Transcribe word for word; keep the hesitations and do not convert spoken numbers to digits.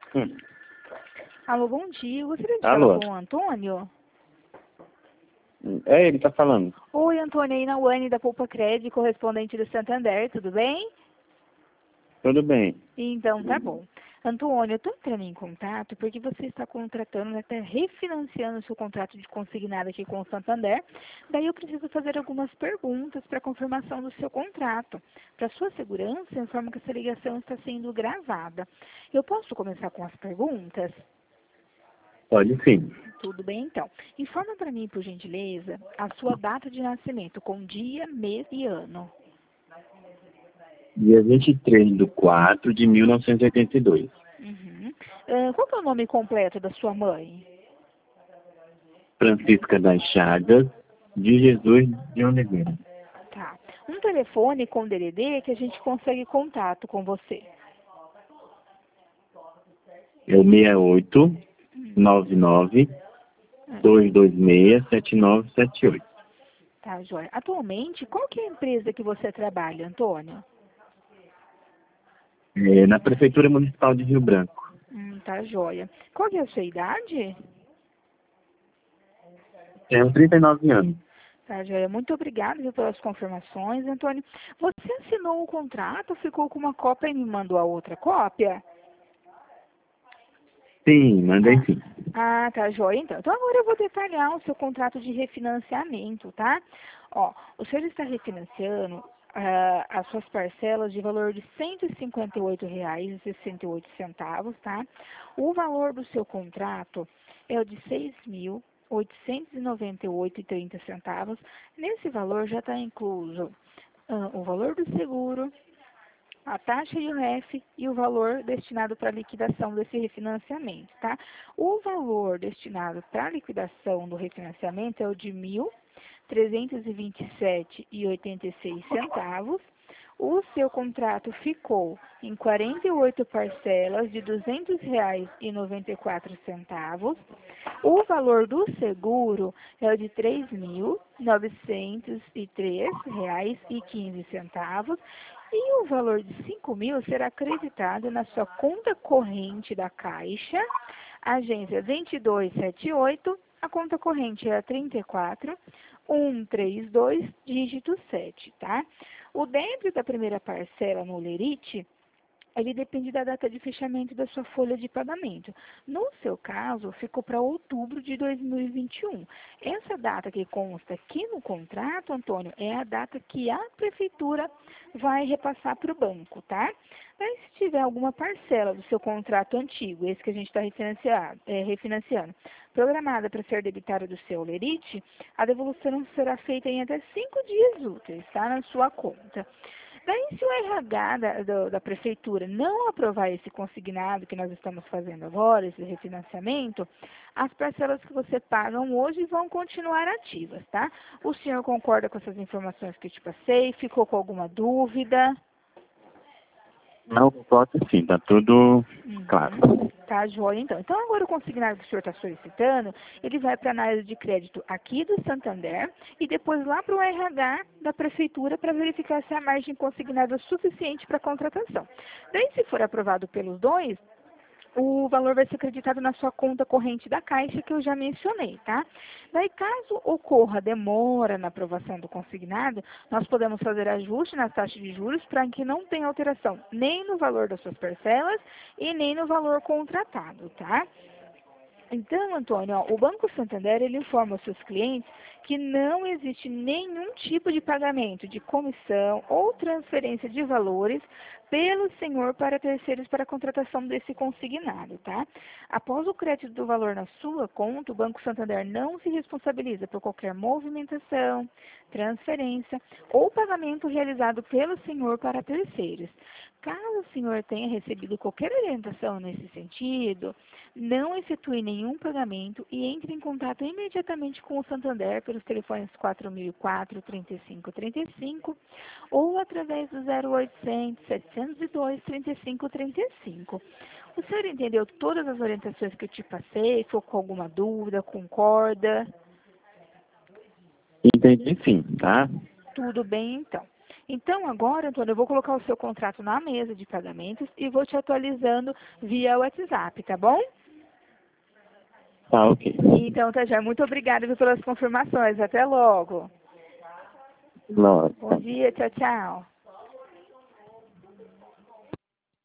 Hum. Alô, bom dia. Eu gostaria de Alô. falar com o Antônio. É, ele tá falando. Oi, Antônio, aí na Uane da Poupa Crédito, correspondente do Santander, tudo bem? Tudo bem. Então, tá bom. Antônio, eu estou entrando em contato porque você está contratando, né, tá refinanciando o seu contrato de consignado aqui com o Santander. Daí eu preciso fazer algumas perguntas para confirmação do seu contrato. Para sua segurança, eu informo que essa ligação está sendo gravada. Eu posso começar com as perguntas? Pode sim. Tudo bem, então. Informa para mim, por gentileza, a sua data de nascimento, com dia, mês e ano. Dia vinte e três de quatro de mil novecentos e oitenta e dois. Uhum. Ah, qual que é o nome completo da sua mãe? Francisca das Chagas de Jesus de Oliveira. Tá. Um telefone com D D D que a gente consegue contato com você. É o seis oito nove nove dois dois seis sete nove sete oito. Tá, joia. Atualmente, qual que é a empresa que você trabalha, Antônio? É, na Prefeitura Municipal de Rio Branco. Hum, tá, joia. Qual que é a sua idade? Tenho trinta e nove anos. Tá, joia. Muito obrigada viu, pelas confirmações, Antônio. Você assinou o contrato, ficou com uma cópia e me mandou a outra cópia? Sim, mandei sim. Ah, tá, joia, então. Então agora eu vou detalhar o seu contrato de refinanciamento, tá? Ó, o senhor está refinanciando ah, as suas parcelas de valor de cento e cinquenta e oito reais e sessenta e oito centavos, tá? O valor do seu contrato é o de seis mil oitocentos e noventa e oito reais e trinta centavos. Nesse valor já está incluso ah, o valor do seguro, a taxa I R F e o valor destinado para a liquidação desse refinanciamento, tá? O valor destinado para a liquidação do refinanciamento é o de mil trezentos e vinte e sete reais e oitenta e seis centavos. O seu contrato ficou em quarenta e oito parcelas de duzentos reais e noventa e quatro centavos. O valor do seguro é o de três mil novecentos e três reais e quinze centavos. E o valor de cinco mil será acreditado na sua conta corrente da Caixa, agência dois dois sete oito, a conta corrente é a trinta e quatro, cento e trinta e dois, dígito sete, tá? O débito da primeira parcela no Lerite, ele depende da data de fechamento da sua folha de pagamento. No seu caso, ficou para outubro de dois mil e vinte e um. Essa data que consta aqui no contrato, Antônio, é a data que a prefeitura vai repassar para o banco, tá? Mas se tiver alguma parcela do seu contrato antigo, esse que a gente está é, refinanciando, programada para ser debitada do seu Lerite, a devolução será feita em até cinco dias úteis, tá? Na sua conta. Daí, se o R H da, do, da prefeitura não aprovar esse consignado que nós estamos fazendo agora, esse refinanciamento, as parcelas que você pagam hoje vão continuar ativas, tá? O senhor concorda com essas informações que eu te passei? Ficou com alguma dúvida? Não, pode sim, tá tudo claro. Uhum. Tá, joia, então. Então, agora o consignado que o senhor está solicitando, ele vai para a análise de crédito aqui do Santander e depois lá para o R H da prefeitura para verificar se a margem consignada é suficiente para a contratação. Daí, se for aprovado pelos dois, o valor vai ser acreditado na sua conta corrente da Caixa, que eu já mencionei, tá? Daí, caso ocorra demora na aprovação do consignado, nós podemos fazer ajuste nas taxas de juros para que não tenha alteração nem no valor das suas parcelas e nem no valor contratado, tá? Então, Antônio, ó, o Banco Santander, ele informa aos seus clientes que não existe nenhum tipo de pagamento de comissão ou transferência de valores pelo senhor para terceiros para a contratação desse consignado, tá? Após o crédito do valor na sua conta, o Banco Santander não se responsabiliza por qualquer movimentação, transferência ou pagamento realizado pelo senhor para terceiros. Caso o senhor tenha recebido qualquer orientação nesse sentido, não efetue nenhum pagamento e entre em contato imediatamente com o Santander pelos telefones quatro mil e quatro, trinta e cinco trinta e cinco ou através do zero oitocentos, setecentos e dois, trinta e cinco trinta e cinco. O senhor entendeu todas as orientações que eu te passei? Ficou com alguma dúvida? Concorda? Entendi sim, tá? Tudo bem, então. Então, agora, Antônio, eu vou colocar o seu contrato na mesa de pagamentos e vou te atualizando via WhatsApp, tá bom? Tá, ok. Então, tá já. Muito obrigada viu, pelas confirmações. Até logo. Nossa. Bom dia, tchau, tchau.